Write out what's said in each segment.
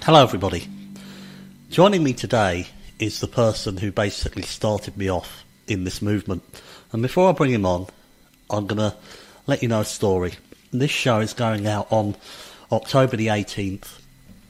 Hello everybody. Joining me today is the person who basically started me off in this movement. And before I bring him on, I'm going to let you know a story. This show is going out on October the 18th,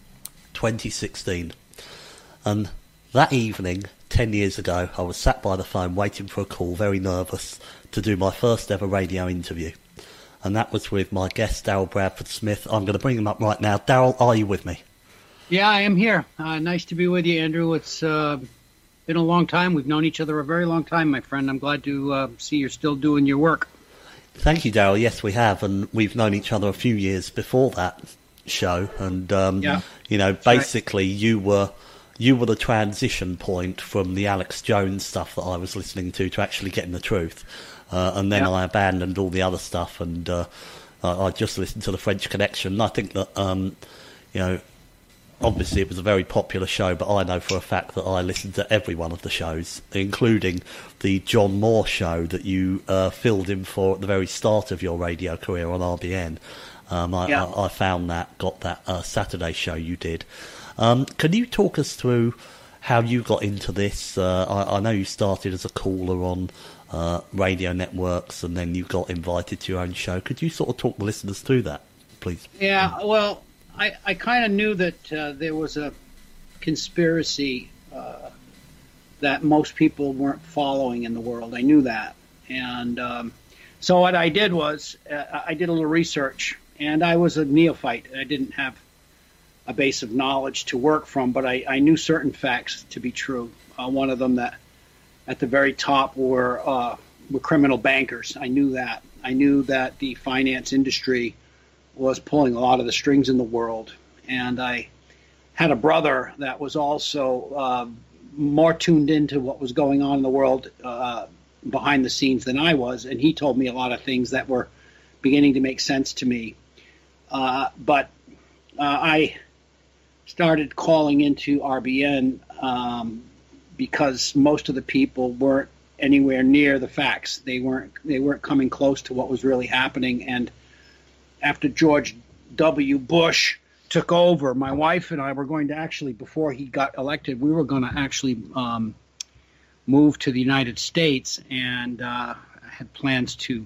2016. And that evening, 10 years ago, I was sat by the phone waiting for a call, very nervous, to do my first ever radio interview. And that was with my guest, Daryl Bradford Smith. I'm going to bring him up right now. Daryl, are you with me? Yeah, I am here. Nice to be with you, Andrew. It's been a long time. We've known each other a very long time, my friend. I'm glad to see you're still doing your work. Thank you, Daryl. Yes, we have, and we've known each other a few years before that show. And basically, right. you were the transition point from the Alex Jones stuff that I was listening to actually getting the truth. And then I abandoned all the other stuff, and I just listened to the French Connection. I think that obviously it was a very popular show, but I know for a fact that I listened to every one of the shows, including the John Moore show that you filled in for at the very start of your radio career on RBN. I found got that Saturday show you did. Can you talk us through how you got into this? I know you started as a caller on radio networks, and then you got invited to your own show. Could you sort of talk the listeners through that, please? Yeah, well, I kind of knew that there was a conspiracy that most people weren't following in the world. I knew that. And so what I did was I did a little research, and I was a neophyte. I didn't have a base of knowledge to work from, but I knew certain facts to be true. One of them that at the very top were criminal bankers. I knew that. I knew that the finance industry was pulling a lot of the strings in the world. And I had a brother that was also more tuned into what was going on in the world behind the scenes than I was. And he told me a lot of things that were beginning to make sense to me. But I started calling into RBN because most of the people weren't anywhere near the facts. They weren't coming close to what was really happening. And after George W. Bush took over, my wife and I were going to actually, before he got elected, we were going to actually move to the United States, and had plans to,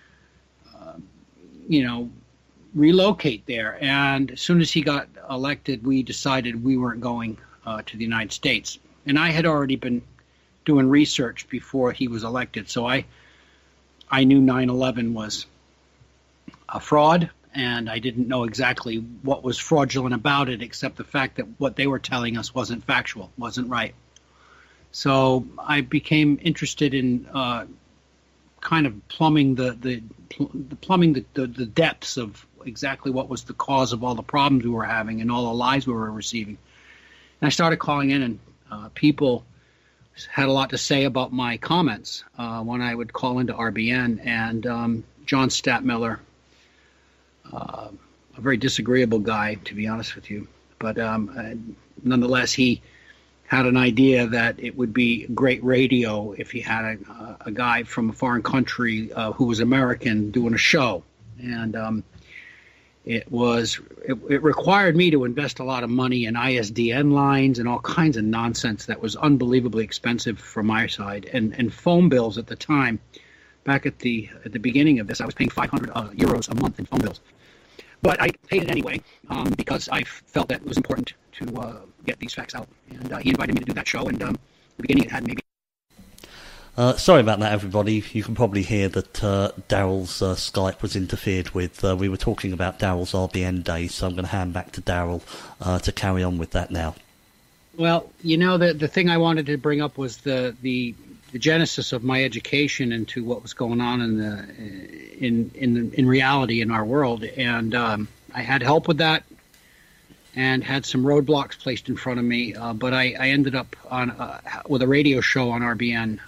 relocate there. And as soon as he got elected, we decided we weren't going to the United States. And I had already been doing research before he was elected, so I knew 9/11 was a fraud, and I didn't know exactly what was fraudulent about it, except the fact that what they were telling us wasn't factual, wasn't right. So I became interested in kind of plumbing the depths of exactly what was the cause of all the problems we were having and all the lies we were receiving. And I started calling in, and people had a lot to say about my comments when I would call into RBN. And John Stadtmiller, a very disagreeable guy, to be honest with you, but nonetheless, he had an idea that it would be great radio if he had a guy from a foreign country who was American doing a show. And it required me to invest a lot of money in ISDN lines and all kinds of nonsense that was unbelievably expensive from my side. And phone bills at the time, back at the beginning of this, I was paying 500 euros a month in phone bills. But I paid it anyway because I felt that it was important to get these facts out. And he invited me to do that show, and at the beginning it had maybe... Sorry about that, everybody. You can probably hear that Daryl's Skype was interfered with. We were talking about Daryl's RBN days, so I'm going to hand back to Daryl to carry on with that now. Well, the thing I wanted to bring up was the genesis of my education into what was going on in reality in our world, and I had help with that, and had some roadblocks placed in front of me. But I ended up with a radio show on RBN,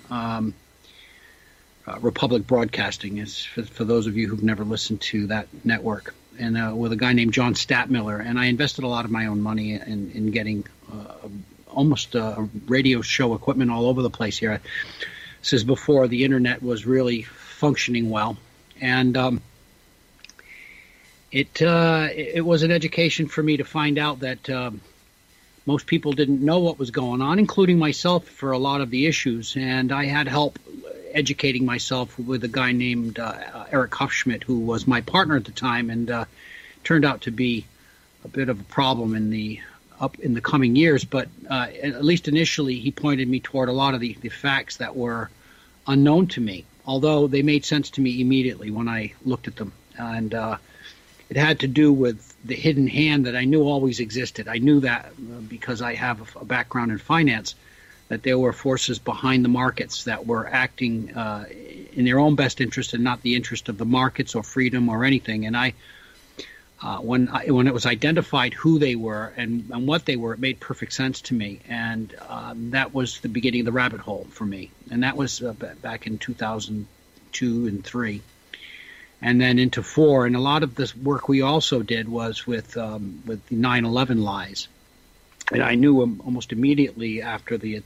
Republic Broadcasting, is for those of you who've never listened to that network, and with a guy named John Stadtmiller. And I invested a lot of my own money in getting almost radio show equipment all over the place here. This is before the internet was really functioning well, and it was an education for me to find out that most people didn't know what was going on, including myself for a lot of the issues. And I had help educating myself with a guy named Eric Hufschmidt, who was my partner at the time, and turned out to be a bit of a problem in the coming years. But at least initially, he pointed me toward a lot of the facts that were unknown to me, although they made sense to me immediately when I looked at them. And it had to do with the hidden hand that I knew always existed. I knew that because I have a background in finance, that there were forces behind the markets that were acting in their own best interest and not the interest of the markets or freedom or anything. And when it was identified who they were and what they were, it made perfect sense to me. And that was the beginning of the rabbit hole for me. And that was back in 2002 and 3. And then into 4, and a lot of this work we also did was with the 9/11 lies, and I knew almost immediately after the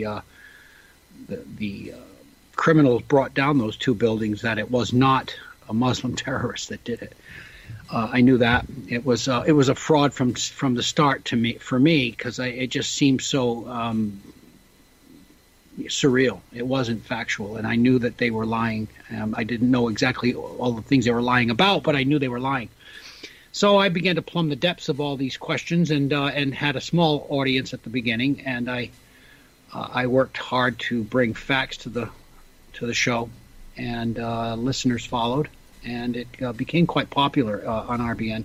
criminals brought down those 2 buildings that it was not a Muslim terrorist that did it. I knew that it was a fraud from the start for me because it just seemed so surreal. It wasn't factual, and I knew that they were lying. I didn't know exactly all the things they were lying about, but I knew they were lying. So I began to plumb the depths of all these questions, and had a small audience at the beginning, and I worked hard to bring facts to the show, and listeners followed, and it became quite popular on RBN.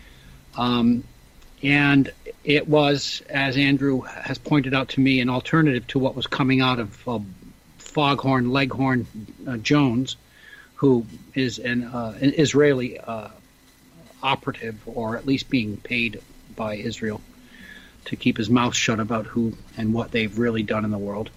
And it was, as Andrew has pointed out to me, an alternative to what was coming out of Foghorn Leghorn Jones, who is an Israeli operative, or at least being paid by Israel to keep his mouth shut about who and what they've really done in the world.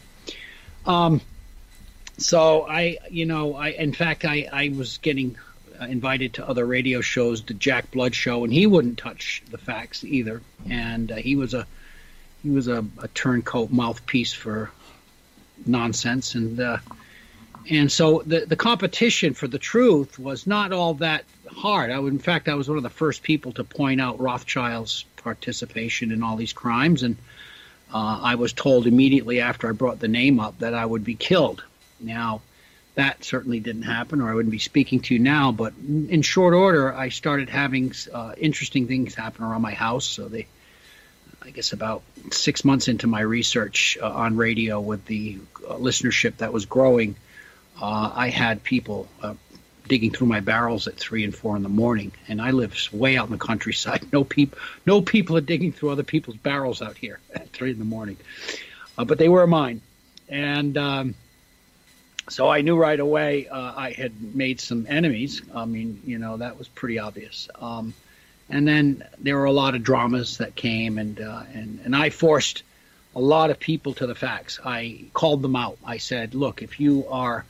So I was getting invited to other radio shows, the Jack Blood show, and he wouldn't touch the facts either. And he was a turncoat mouthpiece for nonsense. And so the competition for the truth was not all that hard. In fact, I was one of the first people to point out Rothschild's participation in all these crimes, and I was told immediately after I brought the name up that I would be killed. Now, that certainly didn't happen, or I wouldn't be speaking to you now, but in short order, I started having interesting things happen around my house. So I guess about 6 months into my research on radio with the listenership that was growing, I had people digging through my barrels at 3 and 4 in the morning, and I live way out in the countryside. No people are digging through other people's barrels out here at 3 in the morning, but they were mine. And so I knew right away I had made some enemies. I mean, that was pretty obvious. And then there were a lot of dramas that came, and I forced a lot of people to the facts. I called them out. I said, look, if you are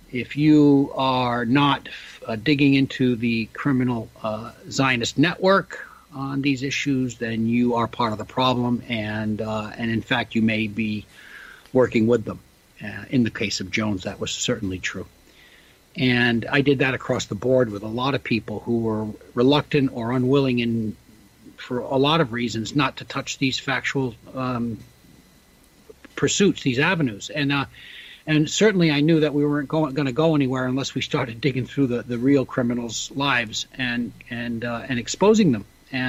not digging into the criminal Zionist network on these issues, then you are part of the problem, and in fact, you may be working with them. In the case of Jones, that was certainly true. And I did that across the board with a lot of people who were reluctant or unwilling, and for a lot of reasons, not to touch these factual pursuits, these avenues. And certainly I knew that we weren't going to go anywhere unless we started digging through the real criminals' lives and exposing them.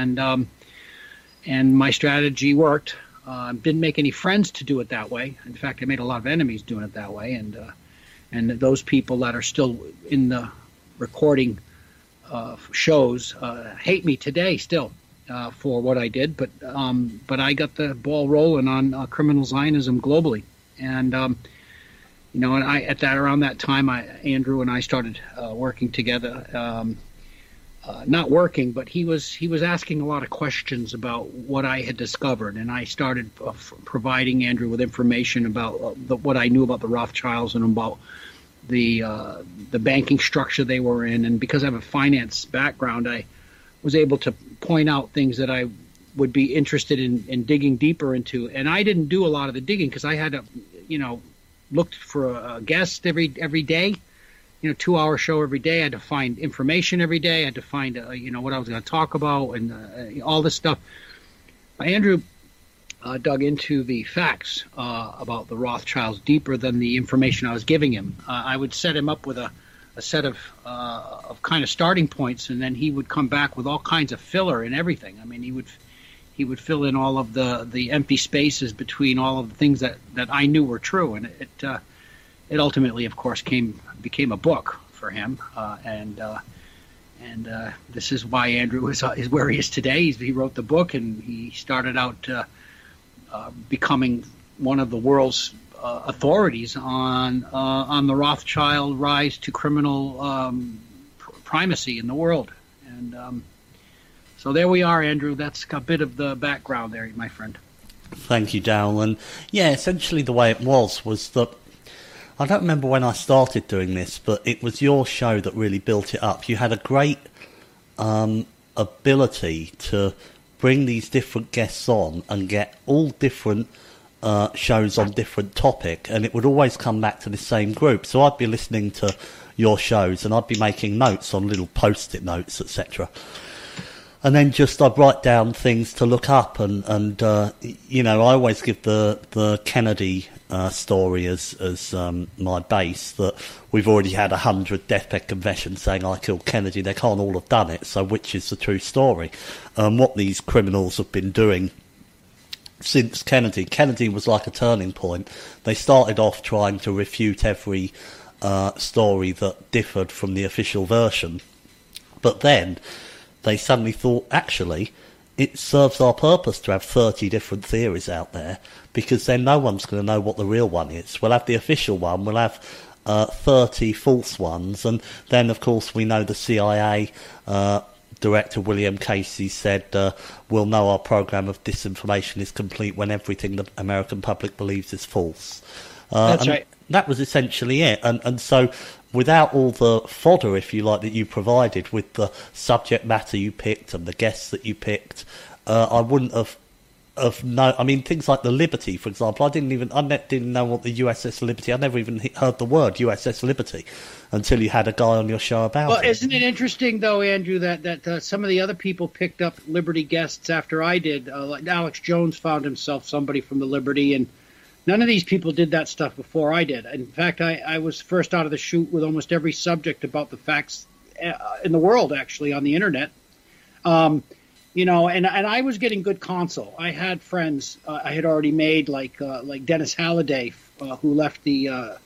And my strategy worked. Didn't make any friends to do it that way. In fact, I made a lot of enemies doing it that way. And those people that are still in the recording shows hate me today still for what I did. But I got the ball rolling on criminal Zionism globally. And and around that time, Andrew and I started working together. Not working, but he was asking a lot of questions about what I had discovered, and I started providing Andrew with information about what I knew about the Rothschilds and about the banking structure they were in. And because I have a finance background, I was able to point out things that I would be interested in digging deeper into. And I didn't do a lot of the digging because I had to, looked for a guest every day. 2-hour show every day. I had to find information every day. I had to find, what I was going to talk about and all this stuff. Andrew dug into the facts about the Rothschilds deeper than the information I was giving him. I would set him up with a set of kind of starting points, and then he would come back with all kinds of filler and everything. I mean, he would fill in all of the empty spaces between all of the things that I knew were true, and it ultimately, of course, became a book for him, and this is why Andrew is where he is today. He wrote the book, and he started out becoming one of the world's authorities on the Rothschild rise to criminal primacy in the world. And so there we are, Andrew. That's a bit of the background there, my friend. Thank you, Darryl. And yeah, essentially the way it was that I don't remember when I started doing this, but it was your show that really built it up. You had a great ability to bring these different guests on and get all different shows on different topic, and it would always come back to the same group. So I'd be listening to your shows and I'd be making notes on little post-it notes, etc. And then I'd write down things to look up, and I always give the Kennedy story as my base, that we've already had 100 deathbed confessions saying I killed Kennedy. They can't all have done it, so which is the true story? What these criminals have been doing since Kennedy was like a turning point. They started off trying to refute every story that differed from the official version, but then they suddenly thought, actually, it serves our purpose to have 30 different theories out there, because then no one's going to know what the real one is. We'll have the official one, we'll have 30 false ones, and then, of course, we know the CIA Director William Casey said, we'll know our program of disinformation is complete when everything the American public believes is false. That's right. That was essentially it. And so without all the fodder, if you like, that you provided with the subject matter you picked and the guests that you picked, I wouldn't have I mean, things like the Liberty, for example. I didn't know what the USS Liberty. I never even heard the word USS Liberty until you had a guy on your show about it. Well, isn't it interesting, though, Andrew, that some of the other people picked up Liberty guests after I did? Like Alex Jones found himself somebody from the Liberty, and none of these people did that stuff before I did. In fact, I was first out of the chute with almost every subject about the facts in the world, actually, on the internet. And I was getting good counsel. I had friends I had already made, like Dennis Halliday, who left the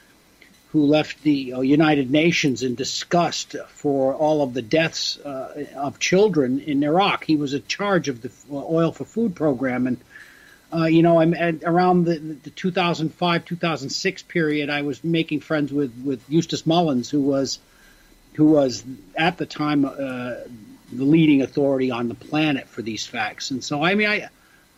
United Nations in disgust for all of the deaths of children in Iraq. He was in charge of the Oil for Food program, and around the 2005-2006 period, I was making friends with Eustace Mullins, who was at the time the leading authority on the planet for these facts. And so, I mean,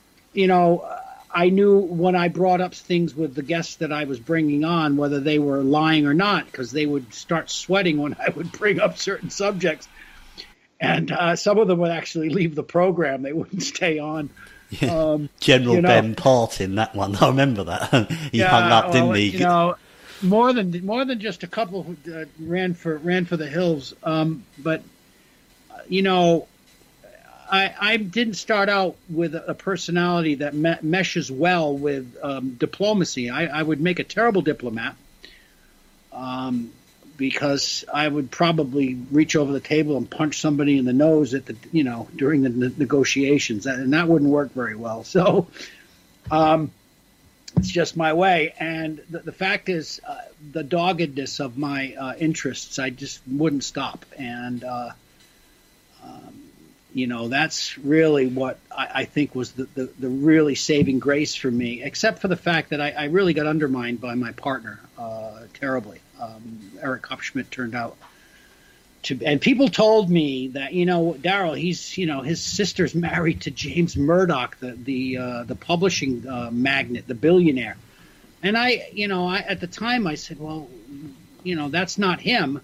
I knew when I brought up things with the guests that I was bringing on, whether they were lying or not, because they would start sweating when I would bring up certain subjects. And some of them would actually leave the program. They wouldn't stay on. Yeah. General Ben Partin, that one. I remember that. He hung up, didn't he? More than just a couple who ran for the hills. But I didn't start out with a personality that meshes well with diplomacy. I would make a terrible diplomat because I would probably reach over the table and punch somebody in the nose during the negotiations, and that wouldn't work very well. So it's just my way. And the fact is, the doggedness of my interests, I just wouldn't stop. And that's really what I think was the really saving grace for me, except for the fact that I really got undermined by my partner terribly. Eric Kopschmidt turned out to, and people told me that, Darryl, he's, his sister's married to James Murdoch, the publishing magnate, the billionaire. And I at the time I said, well, that's not him.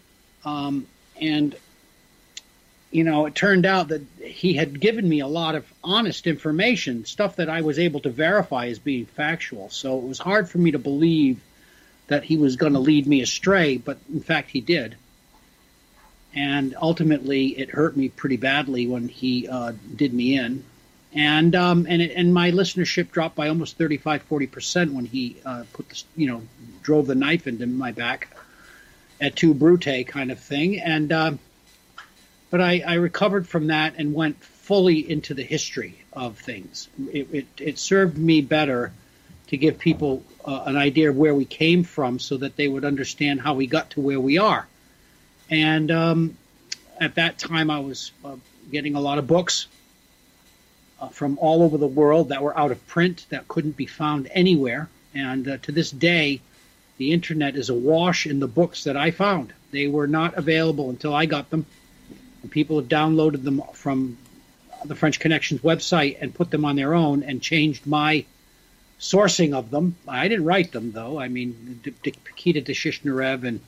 It turned out that he had given me a lot of honest information, stuff that I was able to verify as being factual. So it was hard for me to believe that he was going to lead me astray, but in fact he did. And ultimately it hurt me pretty badly when he did me in. And my listenership dropped by almost 35-40% when he drove the knife into my back at Tu Brute kind of thing. And but I recovered from that and went fully into the history of things. It served me better to give people an idea of where we came from, so that they would understand how we got to where we are. And at that time, I was getting a lot of books from all over the world that were out of print, that couldn't be found anywhere. And to this day, the internet is awash in the books that I found. They were not available until I got them. And people have downloaded them from the French Connections website and put them on their own and changed my sourcing of them. I didn't write them, though. I mean, Nikita Deshishnarev and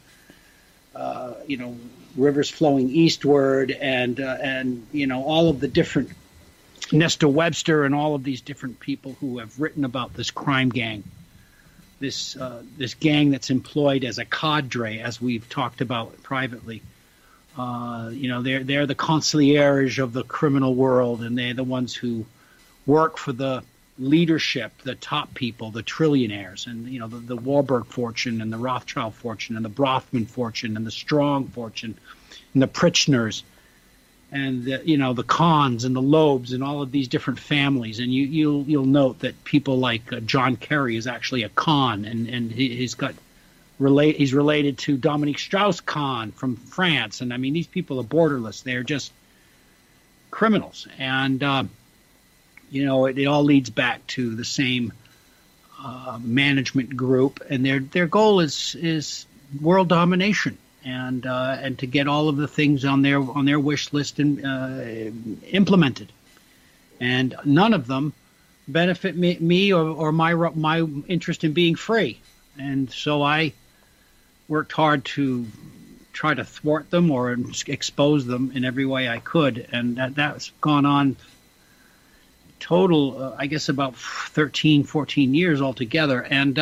Rivers Flowing Eastward and all of the different Nesta Webster and all of these different people who have written about this crime gang, this gang that's employed as a cadre, as we've talked about privately. They're the concierge of the criminal world, and they're the ones who work for the leadership, the top people, the trillionaires, and the Warburg fortune and the Rothschild fortune and the Brothman fortune and the Strong fortune and the Pritchners and the Kahns and the Loebs and all of these different families. And you'll note that people like John Kerry is actually a Kahn, and he's related to Dominique Strauss-Kahn from France. And I mean, these people are borderless. They're just criminals. And it all leads back to the same management group, and their goal is world domination, and to get all of the things on their wish list and implemented. And none of them benefit me or my interest in being free. And so I worked hard to try to thwart them or expose them in every way I could, and that's gone on total, I guess, about 13, 14 years altogether. And,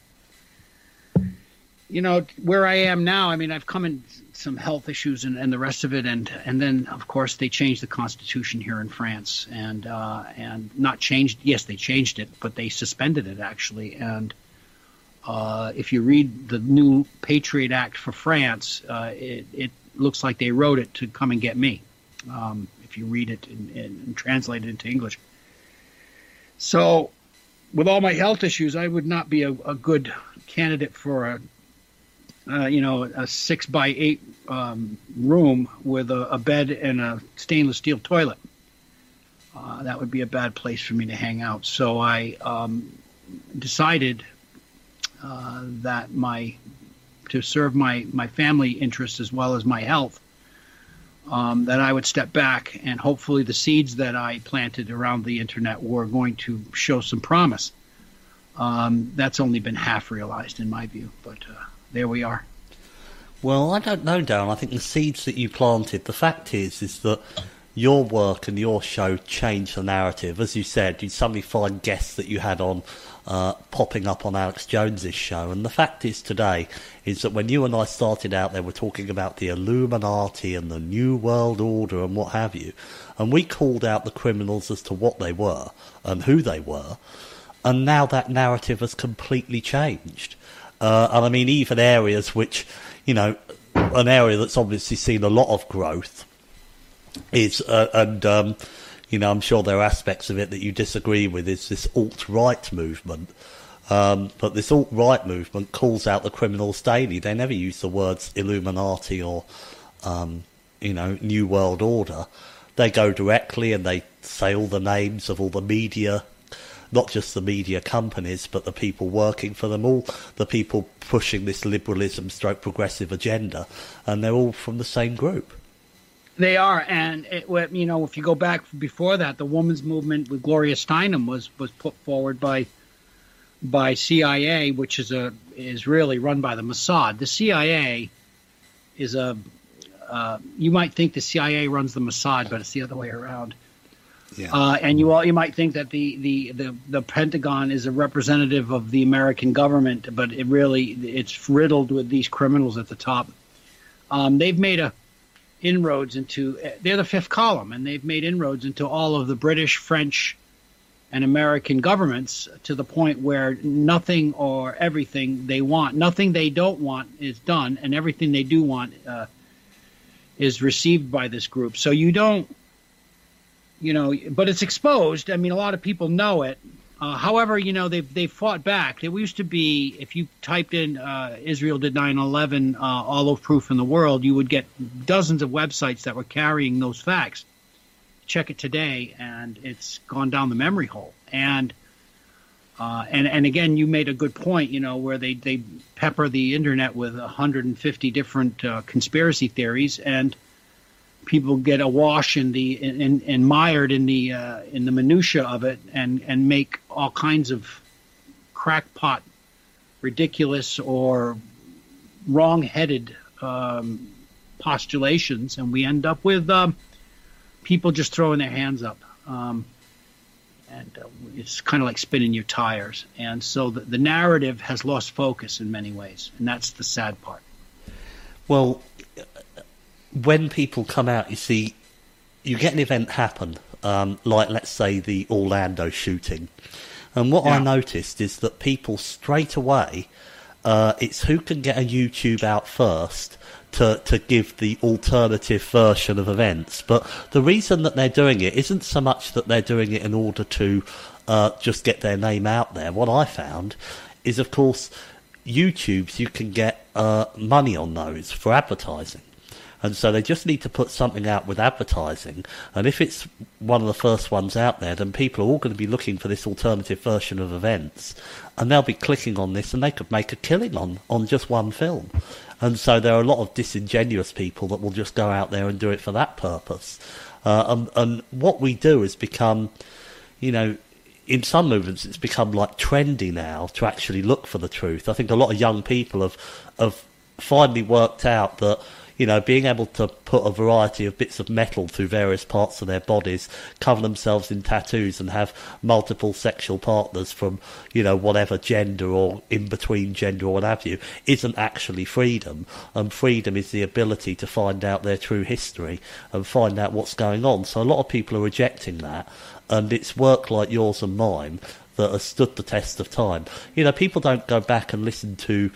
where I am now, I mean, I've come in some health issues and the rest of it. And then, of course, they changed the Constitution here in France and not changed. Yes, they changed it, but they suspended it, actually. And if you read the new Patriot Act for France, it looks like they wrote it to come and get me, if you read it and translate it into English. So, with all my health issues, I would not be a good candidate for a 6x8 room with a bed and a stainless steel toilet. That would be a bad place for me to hang out. So I decided that to serve my family interests as well as my health, that I would step back, and hopefully the seeds that I planted around the internet were going to show some promise. That's only been half realized in my view, but there we are. Well, I don't know, Darren. I think the seeds that you planted, the fact is that your work and your show changed the narrative. As you said, you'd suddenly find guests that you had on popping up on Alex Jones's show. And the fact is today is that when you and I started out, they were talking about the Illuminati and the New World Order and what have you. And we called out the criminals as to what they were and who they were. And now that narrative has completely changed. And I mean, even areas which, an area that's obviously seen a lot of growth is, I'm sure there are aspects of it that you disagree with, is this alt-right movement. But this alt-right movement calls out the criminals daily. They never use the words Illuminati or, New World Order. They go directly and they say all the names of all the media, not just the media companies, but the people working for them, all the people pushing this liberalism stroke progressive agenda, and they're all from the same group. They are, and if you go back before that, the women's movement with Gloria Steinem was put forward by CIA, which is really run by the Mossad. The CIA is you might think the CIA runs the Mossad, but it's the other way around. Yeah. And you might think that the Pentagon is a representative of the American government, but it's riddled with these criminals at the top. They've made inroads into, they're the fifth column, and they've made inroads into all of the British, French, and American governments to the point where nothing or everything they want, nothing they don't want is done, and everything they do want is received by this group. So you don't, but it's exposed. I mean, a lot of people know it. However, they've fought back. It used to be, if you typed in Israel did 9/11 all of proof in the world, you would get dozens of websites that were carrying those facts. Check it today, and it's gone down the memory hole. And again, you made a good point, where they pepper the internet with 150 different conspiracy theories, and people get awash and mired in the minutia of it, and make all kinds of crackpot, ridiculous, or wrong-headed postulations, and we end up with people just throwing their hands up, and it's kind of like spinning your tires. And so the narrative has lost focus in many ways, and that's the sad part. Well, when people come out, you see, you get an event happen, like, let's say, the Orlando shooting. And what I noticed is that people straight away, it's who can get a YouTube out first to give the alternative version of events. But the reason that they're doing it isn't so much that they're doing it in order to just get their name out there. What I found is, of course, YouTubes, you can get money on those for advertising. And so they just need to put something out with advertising. And if it's one of the first ones out there, then people are all going to be looking for this alternative version of events. And they'll be clicking on this, and they could make a killing on just one film. And so there are a lot of disingenuous people that will just go out there and do it for that purpose. And what we do has become, in some movements, it's become like trendy now to actually look for the truth. I think a lot of young people have finally worked out that, being able to put a variety of bits of metal through various parts of their bodies, cover themselves in tattoos, and have multiple sexual partners from, whatever gender or in between gender or what have you, isn't actually freedom. And freedom is the ability to find out their true history and find out what's going on. So a lot of people are rejecting that, and it's work like yours and mine that has stood the test of time. People don't go back and listen to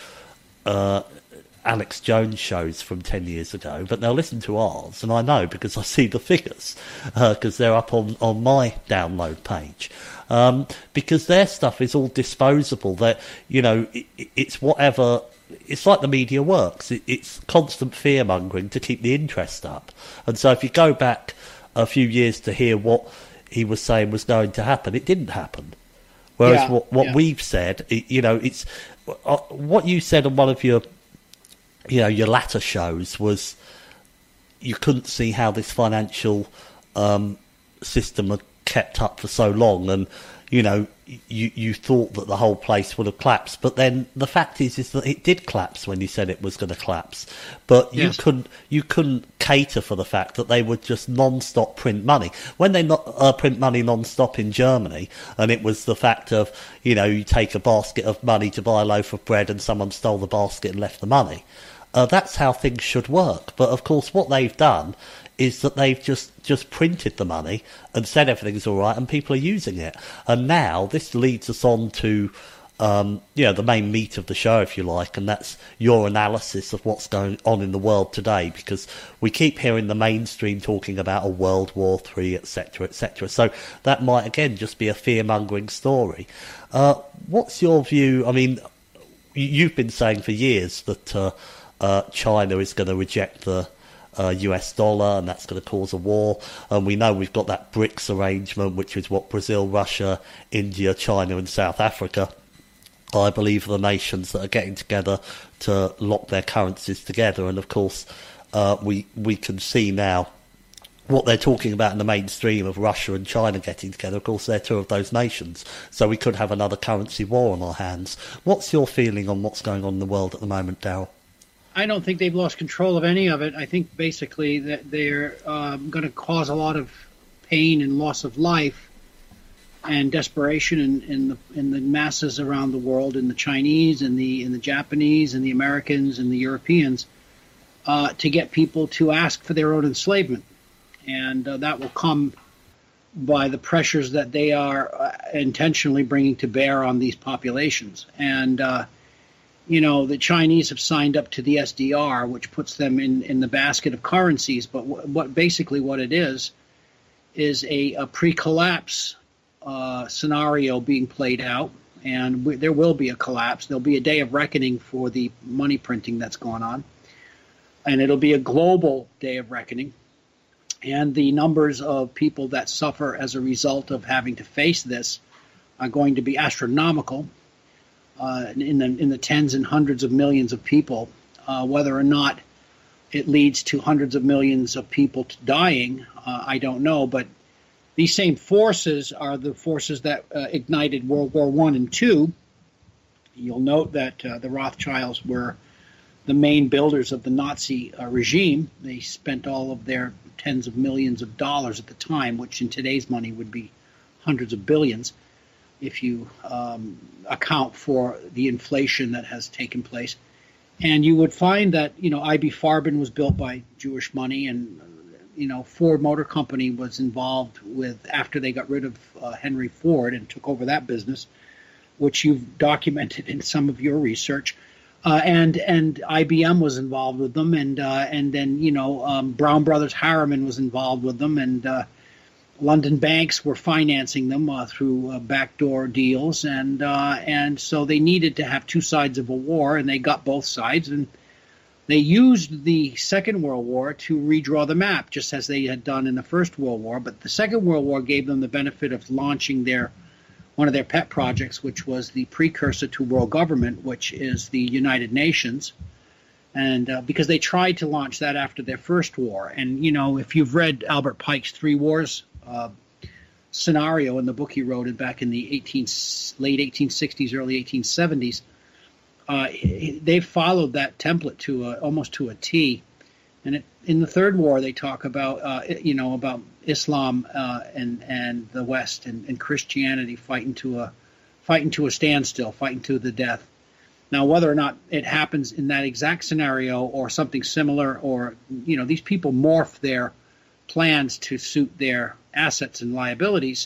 Alex Jones shows from 10 years ago, but they'll listen to ours, and I know because I see the figures, because they're up on my download page, because their stuff is all disposable. That it's whatever. It's like the media works. It's constant fear-mongering to keep the interest up. And so if you go back a few years to hear what he was saying was going to happen, it didn't happen. Whereas what we've said, it's what you said on one of your latter shows was you couldn't see how this financial system had kept up for so long, and you thought that the whole place would have collapsed. But then the fact is that it did collapse when you said it was going to collapse. But you couldn't cater for the fact that they would just non-stop print money. When they print money non-stop in Germany, and it was the fact of, you take a basket of money to buy a loaf of bread and someone stole the basket and left the money. That's how things should work. But of course what they've done is that they've just printed the money and said everything's all right and people are using it. And now this leads us on to the main meat of the show, if you like, and that's your analysis of what's going on in the world today, because we keep hearing the mainstream talking about a World War III, etc., etc. So that might again just be a fear-mongering story. What's your view? I mean, you've been saying for years that China is going to reject the US dollar, and that's going to cause a war. And we know we've got that BRICS arrangement, which is what Brazil, Russia, India, China and South Africa, I believe, are the nations that are getting together to lock their currencies together. And of course we can see now what they're talking about in the mainstream of Russia and China getting together. Of course, they're two of those nations. So we could have another currency war on our hands. What's your feeling on what's going on in the world at the moment, Daryl? I don't think they've lost control of any of it. I think basically that they're going to cause a lot of pain and loss of life and desperation in the masses around the world, in the Chinese and the Japanese and the Americans and the Europeans. to get people to ask for their own enslavement. And that will come by the pressures that they are intentionally bringing to bear on these populations. And, the Chinese have signed up to the SDR, which puts them in the basket of currencies. But what it is a pre-collapse scenario being played out. And there will be a collapse. There'll be a day of reckoning for the money printing that's gone on. And it'll be a global day of reckoning. And the numbers of people that suffer as a result of having to face this are going to be astronomical, in the tens and hundreds of millions of people. Whether or not it leads to hundreds of millions of people dying, I don't know. But these same forces are the forces that ignited World War I and II. You'll note that the Rothschilds were the main builders of the Nazi regime. They spent all of their tens of millions of dollars at the time, which in today's money would be hundreds of billions, if you account for the inflation that has taken place. And you would find that, I.B. Farben was built by Jewish money, and, Ford Motor Company was involved with, after they got rid of Henry Ford and took over that business, which you've documented in some of your research. And IBM was involved with them, and then Brown Brothers Harriman was involved with them, and London banks were financing them through backdoor deals, and so they needed to have two sides of a war, and they got both sides, and they used the Second World War to redraw the map, just as they had done in the First World War. But the Second World War gave them the benefit of launching one of their pet projects, which was the precursor to world government, which is the United Nations. And because they tried to launch that after their first war. And, if you've read Albert Pike's Three Wars scenario in the book he wrote back in the late 1860s, early 1870s, they followed that template almost to a T. And in the Third War, they talk about, about Islam and the West and Christianity fighting to a standstill, fighting to the death. Now, whether or not it happens in that exact scenario or something similar, or, these people morph their plans to suit their assets and liabilities.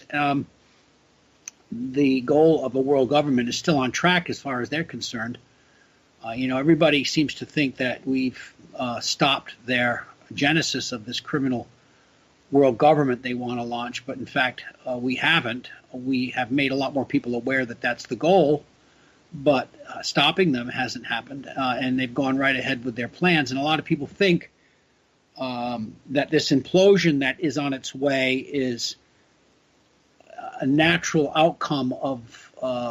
The goal of a world government is still on track as far as they're concerned. Everybody seems to think that we've stopped their genesis of this criminal world government they want to launch, but in fact, we haven't. We have made a lot more people aware that that's the goal, but stopping them hasn't happened, and they've gone right ahead with their plans. And a lot of people think that this implosion that is on its way is a natural outcome of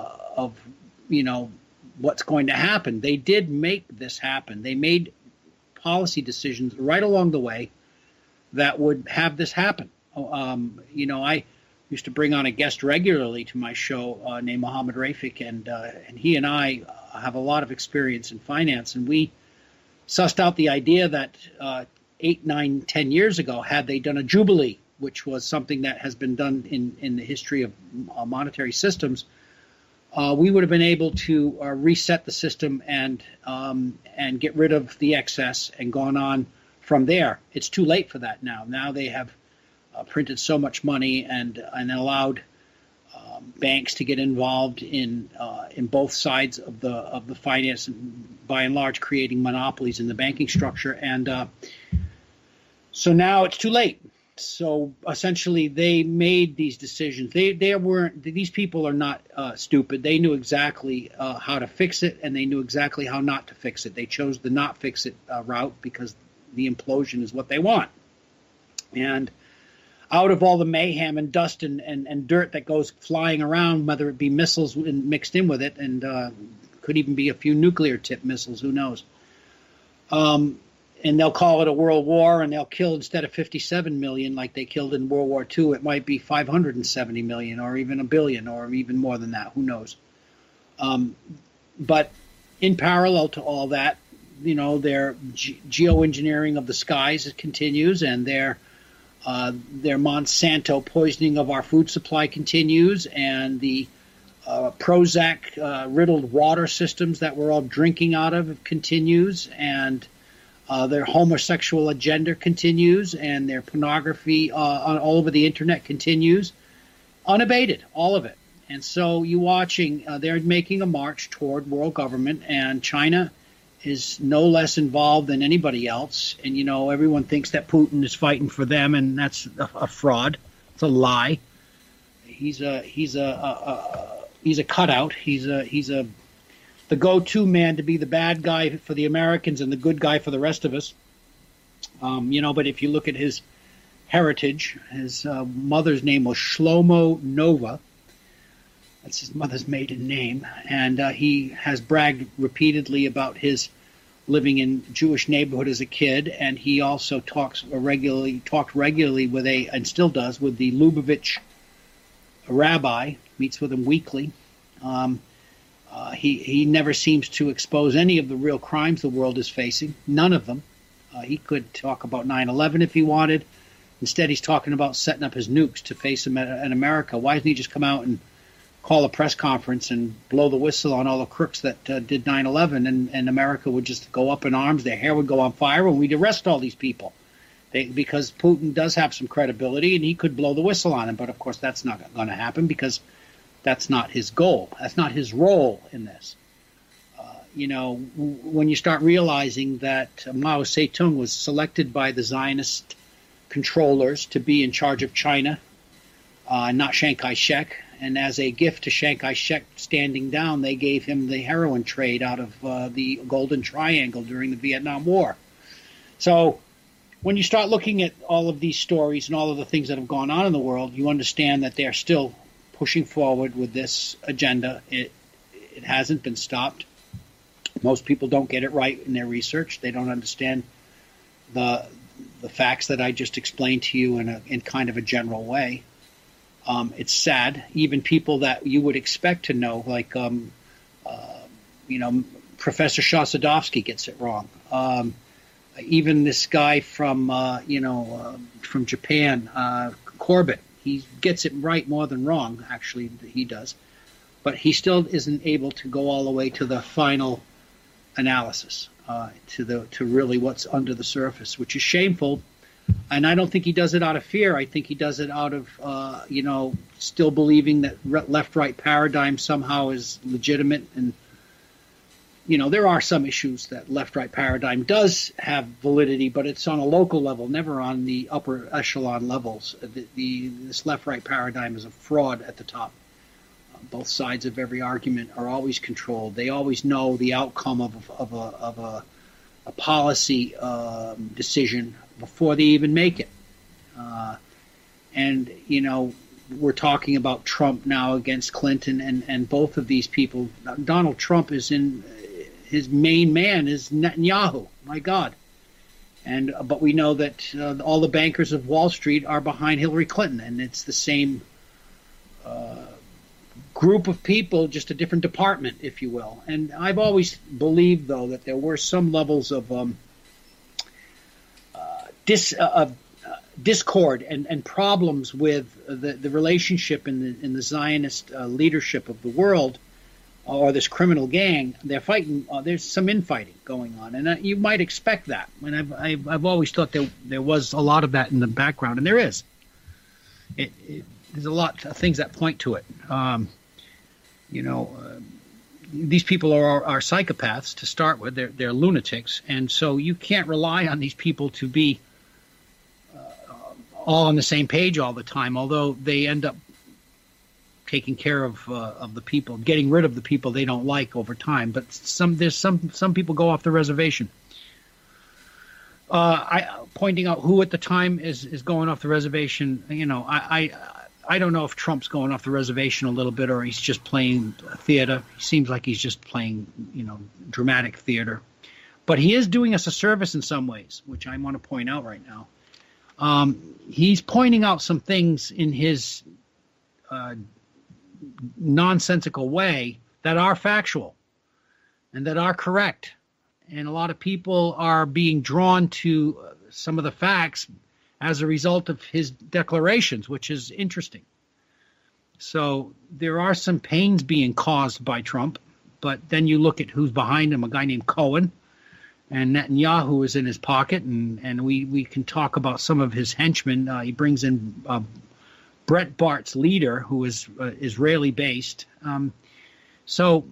what's going to happen. They did make this happen. They made policy decisions right along the way that would have this happen. I used to bring on a guest regularly to my show named Mohammed Rafik, and he and I have a lot of experience in finance, and we sussed out the idea that 8, 9, 10 years ago, had they done a jubilee, which was something that has been done in the history of monetary systems, we would have been able to reset the system and get rid of the excess and gone on from there. It's too late for that now. Now they have printed so much money and allowed banks to get involved in both sides of the finance, and by and large creating monopolies in the banking structure. And so now it's too late. So essentially, they made these decisions. These people are not stupid. They knew exactly how to fix it, and they knew exactly how not to fix it. They chose the not fix it route because the implosion is what they want. And out of all the mayhem and dust and dirt that goes flying around, whether it be missiles mixed in with it, and could even be a few nuclear-tipped missiles, who knows? And they'll call it a world war, and they'll kill, instead of 57 million like they killed in World War II, it might be 570 million or even a billion or even more than that. Who knows? But in parallel to all that, their geoengineering of the skies continues, and their Monsanto poisoning of our food supply continues, and the Prozac riddled water systems that we're all drinking out of continues, and Their homosexual agenda continues, and their pornography all over the internet continues, unabated, all of it. And so you're watching, they're making a march toward world government, and China is no less involved than anybody else. And, you know, everyone thinks that Putin is fighting for them, and that's a fraud. It's a lie. He's a cutout. He's the go-to man to be the bad guy for the Americans and the good guy for the rest of us. You know, but if you look at his heritage, his mother's name was Shlomo Nova. That's his mother's maiden name. And he has bragged repeatedly about his living in Jewish neighborhood as a kid. And he also talked regularly with and still does, with the Lubavitch rabbi, meets with him weekly. He never seems to expose any of the real crimes the world is facing. None of them. He could talk about 9/11 if he wanted. Instead, he's talking about setting up his nukes to face them in America. Why doesn't he just come out and call a press conference and blow the whistle on all the crooks that did 9/11, and America would just go up in arms, their hair would go on fire, and we'd arrest all these people. Because Putin does have some credibility, and he could blow the whistle on him. But, of course, that's not going to happen because that's not his goal. That's not his role in this. You know, when you start realizing that Mao Zedong was selected by the Zionist controllers to be in charge of China, not Chiang Kai-shek, and as a gift to Chiang Kai-shek standing down, they gave him the heroin trade out of the Golden Triangle during the Vietnam War. So when you start looking at all of these stories and all of the things that have gone on in the world, you understand that they're still pushing forward with this agenda. It hasn't been stopped. Most people don't get it right in their research. They don't understand the facts that I just explained to you in kind of a general way. It's sad. Even people that you would expect to know, like you know, Professor Shahsadovsky gets it wrong. Even this guy from from Japan, Corbett, he gets it right more than wrong. Actually, he does, but he still isn't able to go all the way to the final analysis, to really what's under the surface, which is shameful. And I don't think he does it out of fear. I think he does it out of still believing that left-right paradigm somehow is legitimate. And there are some issues that left-right paradigm does have validity, but it's on a local level, never on the upper echelon levels. This left-right paradigm is a fraud at the top. Both sides of every argument are always controlled. They always know the outcome of a policy decision before they even make it. And we're talking about Trump now against Clinton, and both of these people. Donald Trump is in his main man is Netanyahu. My God. But we know that all the bankers of Wall Street are behind Hillary Clinton, and it's the same group of people, just a different department, if you will. And I've always believed, though, that there were some levels of discord and problems with the relationship in the Zionist leadership of the world, or this criminal gang. They're fighting. There's some infighting going on, and you might expect that. And I've always thought there was a lot of that in the background, and there is. There's a lot of things that point to it. These people are psychopaths to start with. They're lunatics, and so you can't rely on these people to be all on the same page all the time. Although they end up taking care of the people, getting rid of the people they don't like over time. But some people go off the reservation. Pointing out who at the time is going off the reservation. I don't know if Trump's going off the reservation a little bit, or he's just playing theater. He seems like he's just playing, dramatic theater. But he is doing us a service in some ways, which I want to point out right now. He's pointing out some things in his nonsensical way that are factual and that are correct. And a lot of people are being drawn to some of the facts as a result of his declarations, which is interesting. So there are some pains being caused by Trump, but then you look at who's behind him, a guy named Cohen, and Netanyahu is in his pocket, and we can talk about some of his henchmen. He brings in Brett Bart's leader, who is Israeli-based. So,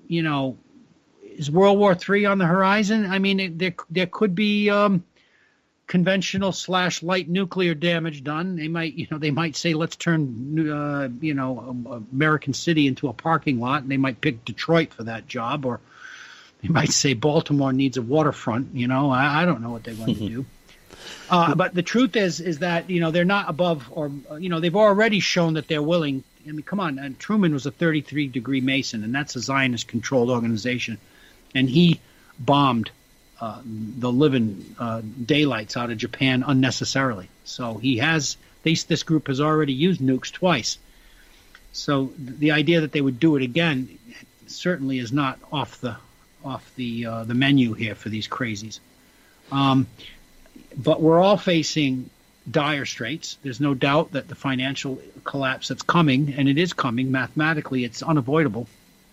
is World War III on the horizon? I mean, there could be conventional / light nuclear damage done. They might say, let's turn American City into a parking lot, and they might pick Detroit for that job, or they might say Baltimore needs a waterfront. I don't know what they're going to do. But the truth is that they're not above, or they've already shown that they're willing. I mean, come on, and Truman was a 33-degree Mason, and that's a Zionist-controlled organization, and he bombed the living daylights out of Japan unnecessarily. So this group has already used nukes twice. So the idea that they would do it again certainly is not off the menu here for these crazies. But we're all facing dire straits. There's no doubt that the financial collapse that's coming, and it is coming mathematically, it's unavoidable,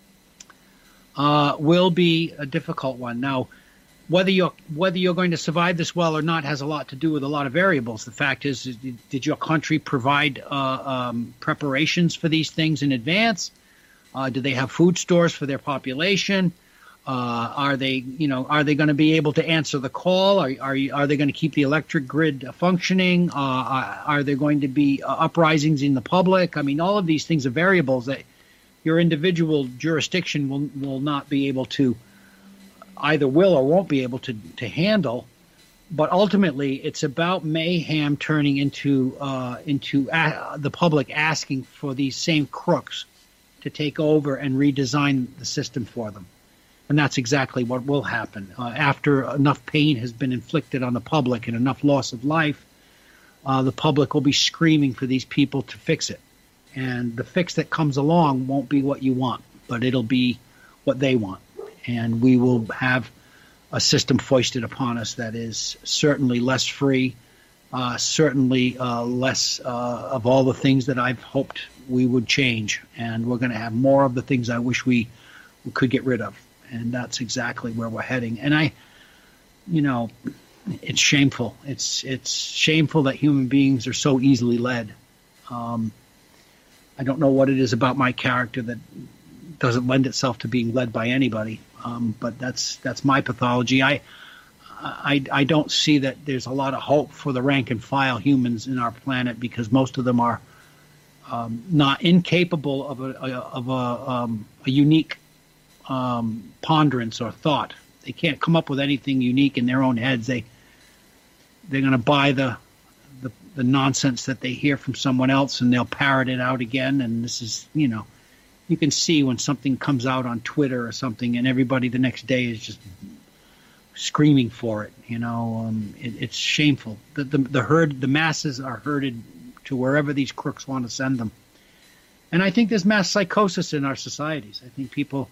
will be a difficult one. Now, whether you're going to survive this well or not has a lot to do with a lot of variables. The fact is, did your country provide preparations for these things in advance? Do they have food stores for their population? Are they going to be able to answer the call? Are they going to keep the electric grid functioning? Are there going to be uprisings in the public? I mean, all of these things are variables that your individual jurisdiction will not be able to, either will or won't be able to handle. But ultimately, it's about mayhem turning into the public asking for these same crooks to take over and redesign the system for them. And that's exactly what will happen. After enough pain has been inflicted on the public and enough loss of life, the public will be screaming for these people to fix it. And the fix that comes along won't be what you want, but it'll be what they want. And we will have a system foisted upon us that is certainly less free, certainly less of all the things that I've hoped we would change. And we're going to have more of the things I wish we could get rid of. And that's exactly where we're heading. And it's shameful. It's shameful that human beings are so easily led. I don't know what it is about my character that doesn't lend itself to being led by anybody. But that's my pathology. I don't see that there's a lot of hope for the rank and file humans in our planet, because most of them are not incapable of a unique ponderance or thought. They can't come up with anything unique in their own heads. They're going to buy the nonsense that they hear from someone else, and they'll parrot it out again. And this is, you can see when something comes out on Twitter or something, and everybody the next day is just screaming for it. It's shameful. The masses are herded to wherever these crooks want to send them. And I think there's mass psychosis in our societies. I think people,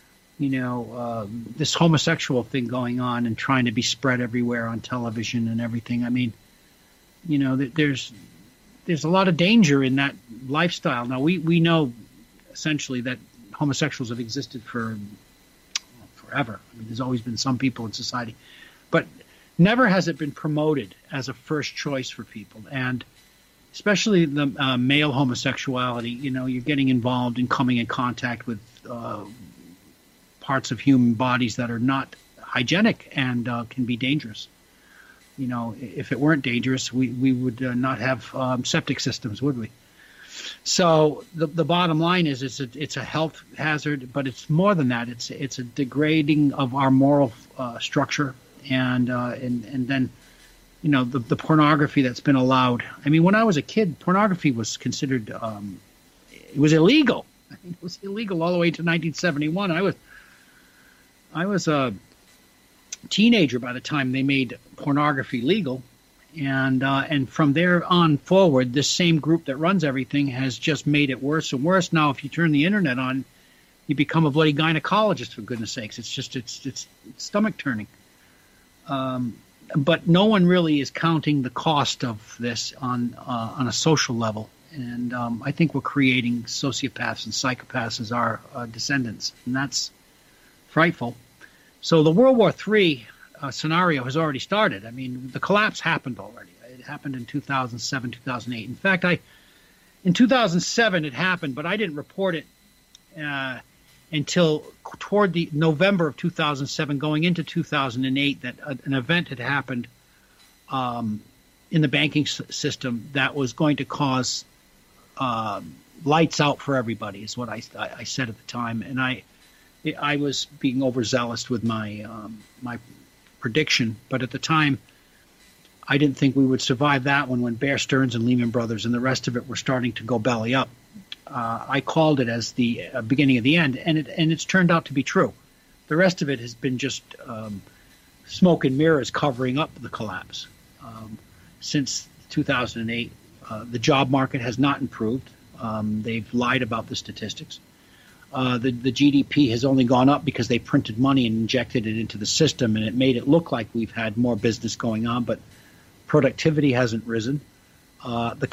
this homosexual thing going on and trying to be spread everywhere on television and everything. I mean, there's a lot of danger in that lifestyle. Now, we know essentially that homosexuals have existed for forever. I mean, there's always been some people in society, but never has it been promoted as a first choice for people. And especially the male homosexuality, you're getting involved in coming in contact with parts of human bodies that are not hygienic and can be dangerous. If it weren't dangerous, we would not have septic systems, would we? So the bottom line is it's a health hazard, but it's more than that. It's a degrading of our moral structure, and then the pornography that's been allowed. I mean, when I was a kid, pornography was considered it was illegal. I mean, it was illegal all the way to 1971. I was a teenager by the time they made pornography legal. And from there on forward, this same group that runs everything has just made it worse and worse. Now, if you turn the internet on, you become a bloody gynecologist, for goodness sakes. It's stomach turning. But no one really is counting the cost of this on a social level. And I think we're creating sociopaths and psychopaths as our descendants, and that's frightful. So the World War III scenario has already started. I mean, the collapse happened already. It happened in 2007, 2008. In fact, in 2007 it happened, but I didn't report it until toward the November of 2007, going into 2008, that an event had happened in the banking system that was going to cause lights out for everybody, is what I said at the time. And I was being overzealous with my my prediction, but at the time I didn't think we would survive that one when Bear Stearns and Lehman Brothers and the rest of it were starting to go belly up. I called it as the beginning of the end, and it's turned out to be true. The rest of it has been just smoke and mirrors covering up the collapse. Since 2008, the job market has not improved. They've lied about the statistics. The GDP has only gone up because they printed money and injected it into the system, and it made it look like we've had more business going on, but productivity hasn't risen. The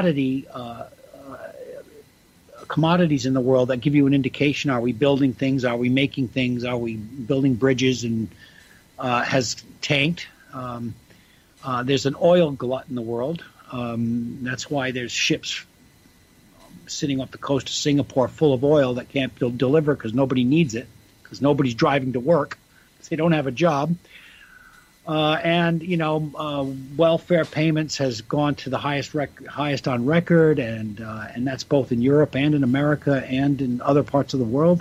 commodities in the world that give you an indication: are we building things? Are we making things? Are we building bridges? And has tanked. There's an oil glut in the world. That's why there's ships sitting off the coast of Singapore full of oil that can't deliver because nobody needs it, because nobody's driving to work, because they don't have a job. And welfare payments has gone to the highest on record, and that's both in Europe and in America and in other parts of the world.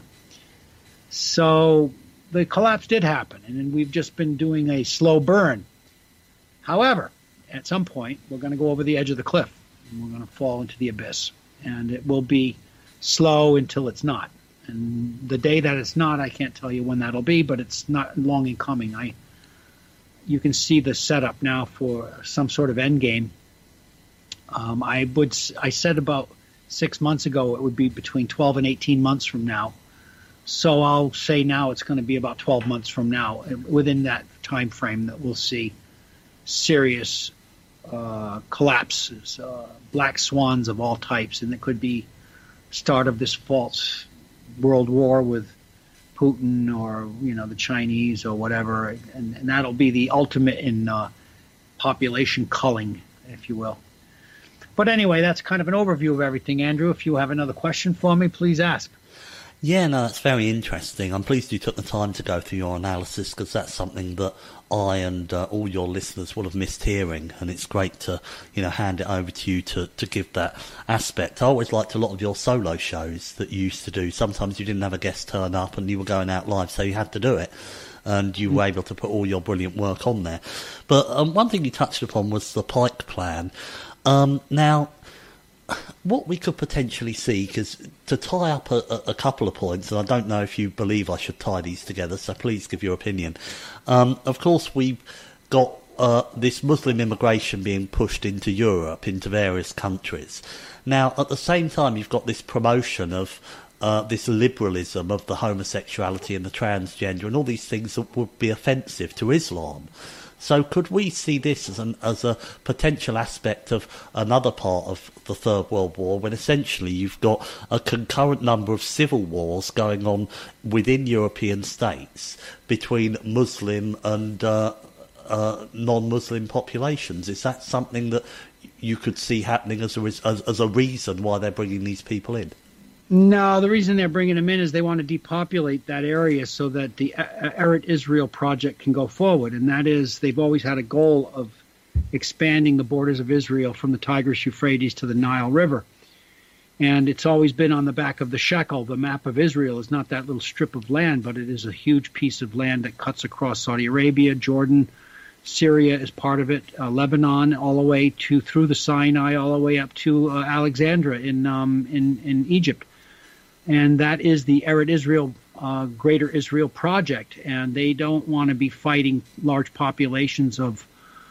So the collapse did happen, and we've just been doing a slow burn. However, at some point, we're going to go over the edge of the cliff, and we're going to fall into the abyss, and it will be slow until it's not. And the day that it's not, I can't tell you when that'll be, but it's not long in coming. You can see the setup now for some sort of end game. I said about 6 months ago it would be between 12 and 18 months from now. So I'll say now it's going to be about 12 months from now. Within that time frame that we'll see serious collapses, black swans of all types, and it could be start of this false world war with Putin or the Chinese or whatever, and that'll be the ultimate in population culling, if you will. But anyway, that's kind of an overview of everything. Andrew, if you have another question for me, please ask. Yeah, no, that's very interesting. I'm pleased you took the time to go through your analysis, because that's something that I and all your listeners will have missed hearing, and it's great to hand it over to you to give that aspect. I always liked a lot of your solo shows that you used to do. Sometimes you didn't have a guest turn up and you were going out live, so you had to do it, and you were able to put all your brilliant work on there. But one thing you touched upon was the Pike Plan. Now, what we could potentially see, because to tie up a couple of points, and I don't know if you believe I should tie these together, so please give your opinion. Of course, we've got this Muslim immigration being pushed into Europe, into various countries. Now, at the same time, you've got this promotion of this liberalism of the homosexuality and the transgender and all these things that would be offensive to Islam. So could we see this as a potential aspect of another part of the Third World War, when essentially you've got a concurrent number of civil wars going on within European states between Muslim and non-Muslim populations? Is that something that you could see happening as a reason why they're bringing these people in? No, the reason they're bringing them in is they want to depopulate that area so that the Eretz Israel project can go forward. And that is, they've always had a goal of expanding the borders of Israel from the Tigris-Euphrates to the Nile River. And it's always been on the back of the shekel. The map of Israel is not that little strip of land, but it is a huge piece of land that cuts across Saudi Arabia, Jordan, Syria is part of it, Lebanon, all the way through the Sinai, all the way up to Alexandria in Egypt. And that is the Eretz Israel, Greater Israel project. And they don't want to be fighting large populations of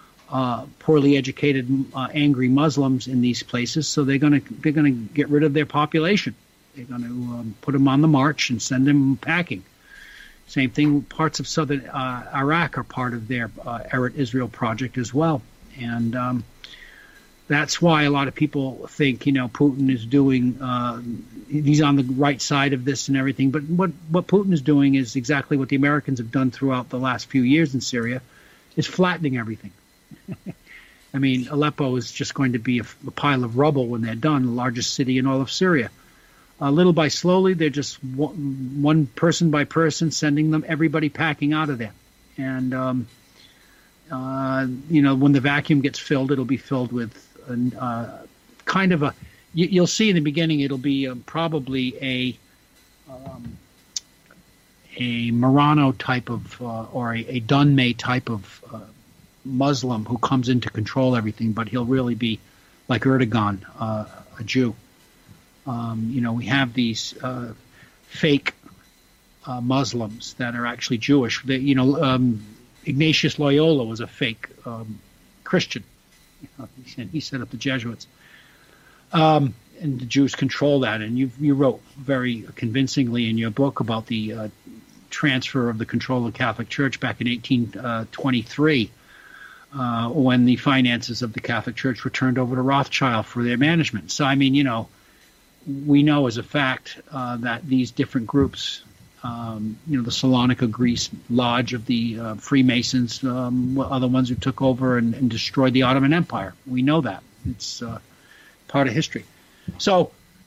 poorly educated, angry Muslims in these places. So they're going to get rid of their population. They're going to put them on the march and send them packing. Same thing, parts of southern Iraq are part of their Eretz Israel project as well. And That's why a lot of people think, Putin is doing, he's on the right side of this and everything. But what Putin is doing is exactly what the Americans have done throughout the last few years in Syria, is flattening everything. I mean, Aleppo is just going to be a pile of rubble when they're done, the largest city in all of Syria. Little by slowly, they're just one person by person sending them, everybody packing out of there. And, when the vacuum gets filled, it'll be filled with kind of you'll see in the beginning, it'll be probably a Marano type of, or a Dunmay type of Muslim who comes in to control everything, but he'll really be like Erdogan, a Jew. We have these fake Muslims that are actually Jewish. Ignatius Loyola was a fake Christian. He set up the Jesuits. And the Jews control that. And you wrote very convincingly in your book about the transfer of the control of the Catholic Church back in 1823, when the finances of the Catholic Church were turned over to Rothschild for their management. So, I mean, we know as a fact that these different groups, the Salonika Greece Lodge of the Freemasons, are the ones who took over and destroyed the Ottoman Empire. We know that. It's part of history. So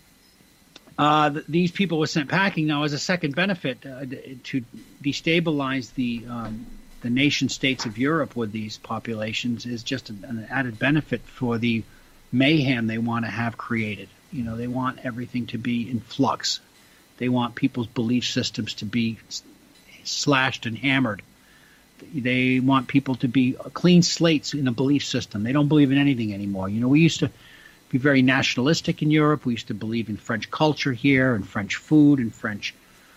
these people were sent packing. Now, as a second benefit, to destabilize the nation states of Europe with these populations is just an added benefit for the mayhem they want to have created. They want everything to be in flux. They want people's belief systems to be slashed and hammered. They want people to be clean slates in a belief system. They don't believe in anything anymore. We used to be very nationalistic in Europe. We used to believe in French culture here and French food and French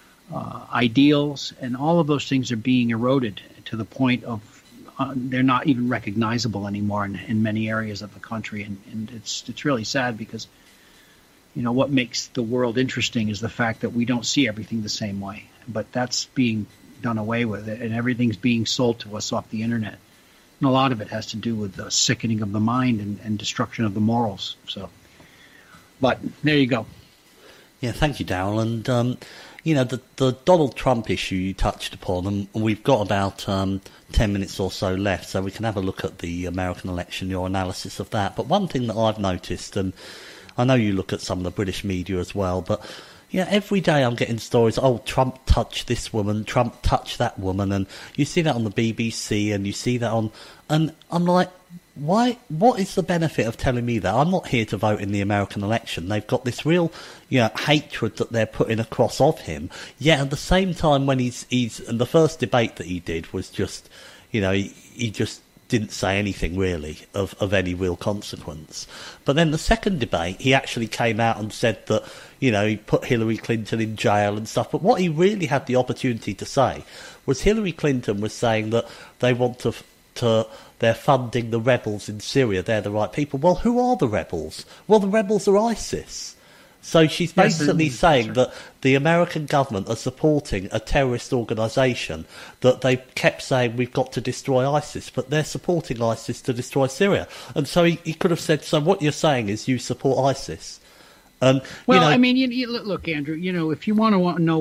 ideals. And all of those things are being eroded to the point of they're not even recognizable anymore in many areas of the country. And it's really sad because what makes the world interesting is the fact that we don't see everything the same way. But that's being done away with, and everything's being sold to us off the internet. And a lot of it has to do with the sickening of the mind and destruction of the morals. So, but there you go. Yeah, thank you, Darrell. And, the Donald Trump issue you touched upon, and we've got about 10 minutes or so left, so we can have a look at the American election, your analysis of that. But one thing that I've noticed, and I know you look at some of the British media as well, but every day I'm getting stories, Trump touched this woman, Trump touched that woman, and you see that on the BBC and you see that on, and I'm like, why? What is the benefit of telling me that? I'm not here to vote in the American election. They've got this real, hatred that they're putting across of him. Yet at the same time, when he's and the first debate that he did was just, he just didn't say anything really of any real consequence. But then the second debate, he actually came out and said that, he put Hillary Clinton in jail and stuff. But what he really had the opportunity to say was Hillary Clinton was saying that they want they're funding the rebels in Syria. They're the right people. Well, who are the rebels? Well, the rebels are ISIS. So she's basically saying that the American government are supporting a terrorist organisation that they kept saying we've got to destroy ISIS, but they're supporting ISIS to destroy Syria. And so he could have said, so what you're saying is you support ISIS. Well, I mean, look, Andrew, if you want to know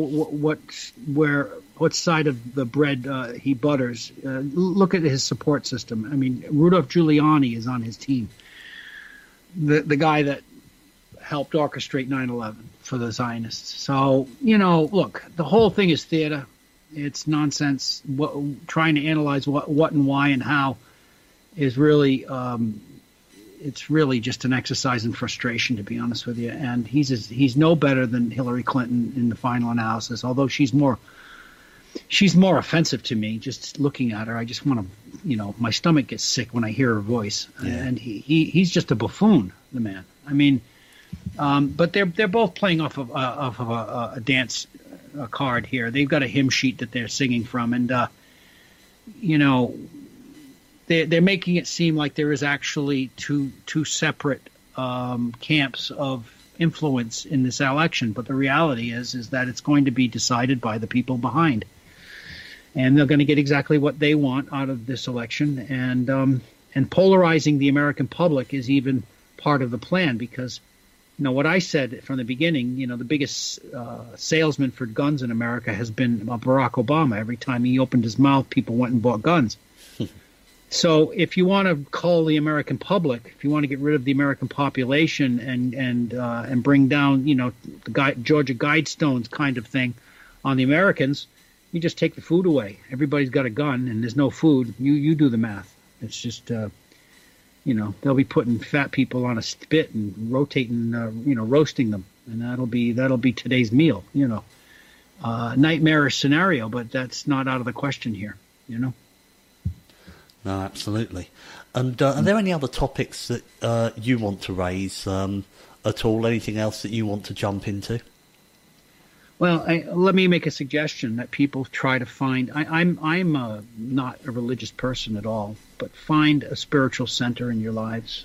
what side of the bread he butters, look at his support system. I mean, Rudolph Giuliani is on his team. The guy that helped orchestrate 9/11 for the Zionists. So, look, the whole thing is theater. It's nonsense. Trying to analyze what and why and how is really, it's really just an exercise in frustration, to be honest with you. And he's no better than Hillary Clinton in the final analysis, although she's more offensive to me just looking at her. I just want to, my stomach gets sick when I hear her voice. Yeah. And he's just a buffoon, the man. I mean, but they're both playing off of a dance card here. They've got a hymn sheet that they're singing from, and they're making it seem like there is actually two separate camps of influence in this election. But the reality is that it's going to be decided by the people behind, and they're going to get exactly what they want out of this election. And And polarizing the American public is even part of the plan, because, what I said from the beginning, the biggest salesman for guns in America has been Barack Obama. Every time he opened his mouth, people went and bought guns. So if you want to call the American public, if you want to get rid of the American population and bring down, the Georgia Guidestones kind of thing on the Americans, you just take the food away. Everybody's got a gun and there's no food. You do the math. It's just, they'll be putting fat people on a spit and roasting them, and that'll be today's meal. Nightmarish scenario, but that's not out of the question here. No, absolutely. And are there any other topics that you want to raise at all? Anything else that you want to jump into? Well, let me make a suggestion that people try to find. I'm not a religious person at all, but find a spiritual center in your lives.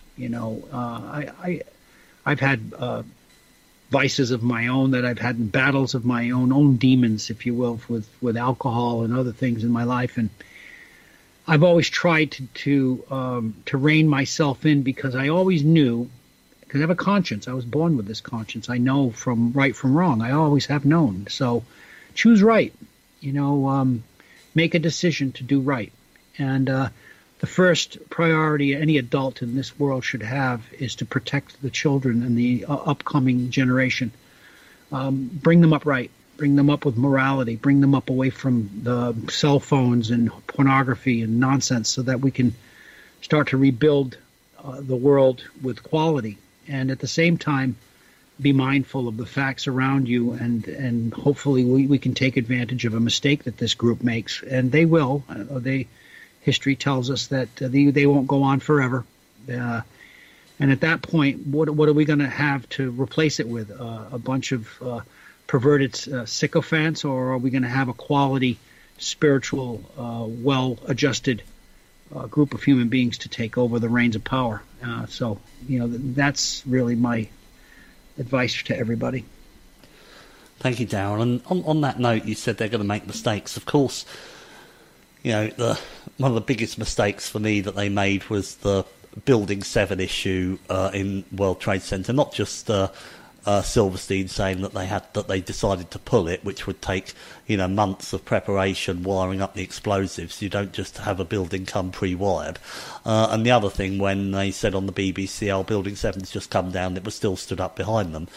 I've had vices of my own, that I've had battles of my own demons, if you will, with alcohol and other things in my life, and I've always tried to rein myself in, because I always knew. Because I have a conscience. I was born with this conscience. I know from right from wrong. I always have known. So choose right. Make a decision to do right. And the first priority any adult in this world should have is to protect the children and the upcoming generation. Bring them up right. Bring them up with morality. Bring them up away from the cell phones and pornography and nonsense, so that we can start to rebuild the world with quality. And at the same time, be mindful of the facts around you, and hopefully we can take advantage of a mistake that this group makes, and they will. History tells us that they won't go on forever, and at that point, what are we going to have to replace it with? A bunch of perverted sycophants, or are we going to have a quality, spiritual, well-adjusted group of human beings to take over the reins of power? So that's really my advice to everybody. Thank you, Darren. And on that note, you said they're going to make mistakes. Of course, one of the biggest mistakes for me that they made was the Building 7 issue in World Trade Center. Not just Silverstein saying that they decided to pull it, which would take months of preparation, wiring up the explosives. You don't just have a building come pre-wired. And the other thing, when they said on the BBC, Building 7's just come down, it was still stood up behind them.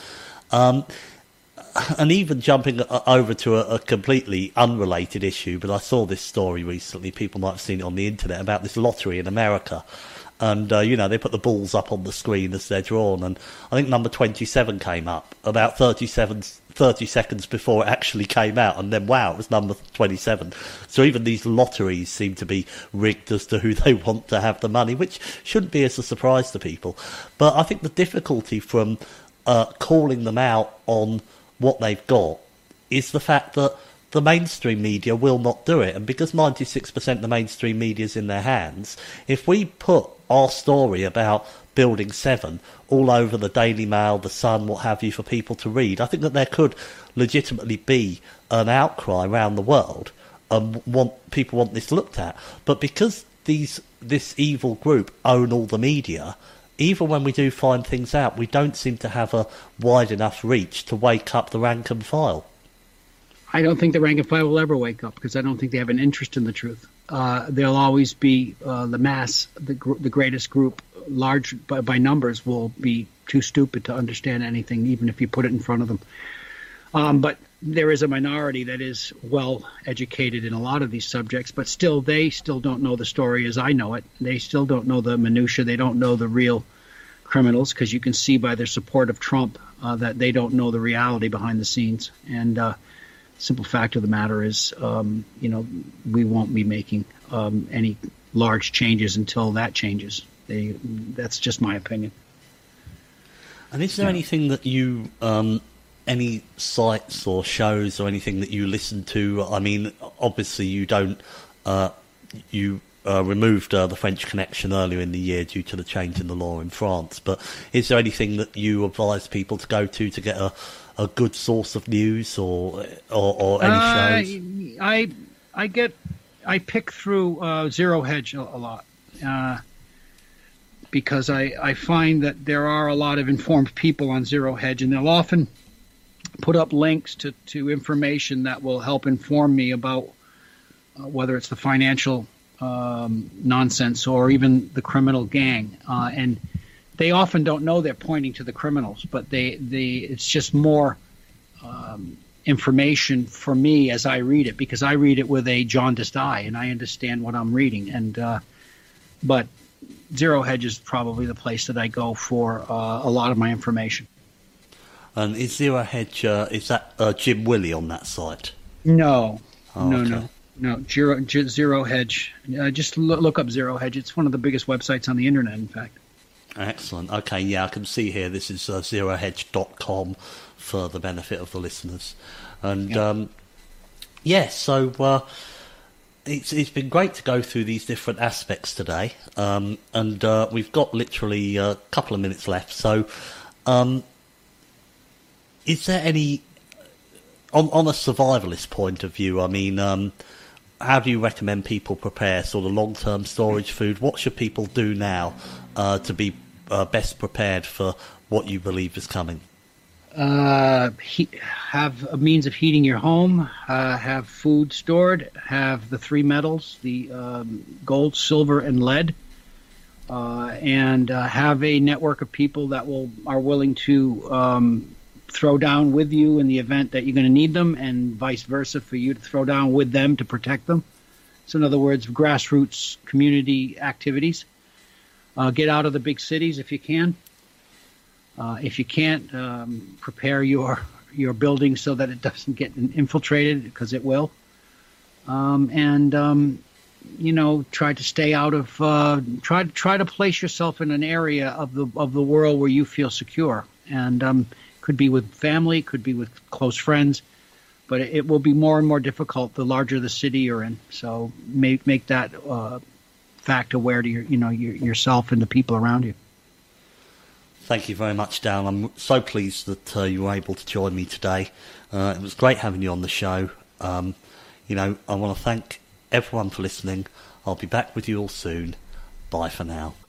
And even jumping over to a completely unrelated issue, but I saw this story recently, people might have seen it on the internet, about this lottery in America. And, they put the balls up on the screen as they're drawn. And I think number 27 came up about 30 seconds before it actually came out. And then, wow, it was number 27. So even these lotteries seem to be rigged as to who they want to have the money, which shouldn't be as a surprise to people. But I think the difficulty from calling them out on what they've got is the fact that the mainstream media will not do it. And because 96% of the mainstream media is in their hands, if we put our story about Building 7 all over the Daily Mail, the Sun, what have you, for people to read, I think that there could legitimately be an outcry around the world and people want this looked at. But because this evil group own all the media, even when we do find things out, we don't seem to have a wide enough reach to wake up the rank and file. I don't think the rank and file will ever wake up, because I don't think they have an interest in the truth. There'll always be the mass, the greatest group, large by numbers, will be too stupid to understand anything, even if you put it in front of them. But there is a minority that is well educated in a lot of these subjects, but they still don't know the story as I know it. They still don't know the minutia. They don't know the real criminals, because you can see by their support of Trump that they don't know the reality behind the scenes. And simple fact of the matter is, we won't be making any large changes until that changes. That's just my opinion. And is there anything that you, any sites or shows or anything that you listen to? I mean, obviously you don't, you removed the French Connection earlier in the year due to the change in the law in France, but is there anything that you advise people to go to get a good source of news or any shows? I pick through Zero Hedge a lot. because I find that there are a lot of informed people on Zero Hedge, and they'll often put up links to information that will help inform me about whether it's the financial nonsense or even the criminal gang. And they often don't know they're pointing to the criminals, but it's just more information for me as I read it, because I read it with a jaundiced eye and I understand what I'm reading. And but Zero Hedge is probably the place that I go for a lot of my information. And is Zero Hedge, is that Jim Willie on that site? No, okay. No. Zero Hedge. Just look up Zero Hedge. It's one of the biggest websites on the internet, in fact. Excellent. Okay, yeah, I can see here this is zerohedge.com for the benefit of the listeners. And so it's been great to go through these different aspects today. And we've got literally a couple of minutes left. So is there any, on a survivalist point of view, I mean, how do you recommend people prepare sort of long-term storage food? What should people do now to be best prepared for what you believe is coming? Have a means of heating your home, have food stored, have the three metals, the gold, silver, and lead, and have a network of people that are willing to throw down with you in the event that you're going to need them, and vice versa for you to throw down with them to protect them. So in other words, grassroots community activities. Get out of the big cities if you can. If you can't, prepare your building so that it doesn't get infiltrated, because it will. Try to stay out of. Try to place yourself in an area of the world where you feel secure, and could be with family, could be with close friends, but it will be more and more difficult the larger the city you're in. So make that fact aware to yourself and the people around you. Thank you very much, Dan. I'm so pleased that you were able to join me today. It was great having you on the show. I want to thank everyone for listening. I'll be back with you all soon. Bye for now.